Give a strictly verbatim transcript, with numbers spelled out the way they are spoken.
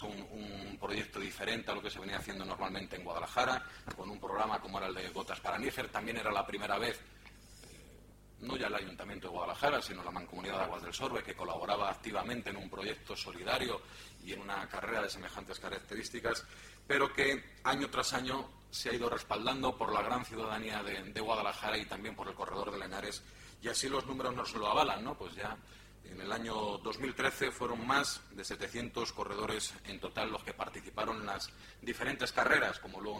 un, un proyecto diferente a lo que se venía haciendo normalmente en Guadalajara, con un programa como era el de Gotas para Níger. También era la primera vez, no ya el Ayuntamiento de Guadalajara, sino la Mancomunidad de Aguas del Sorbe, que colaboraba activamente en un proyecto solidario y en una carrera de semejantes características, pero que año tras año se ha ido respaldando por la gran ciudadanía de, de Guadalajara y también por el Corredor de Henares, y así los números nos lo avalan, ¿no? Pues ya en el año dos mil trece fueron más de setecientos corredores en total los que participaron en las diferentes carreras, como luego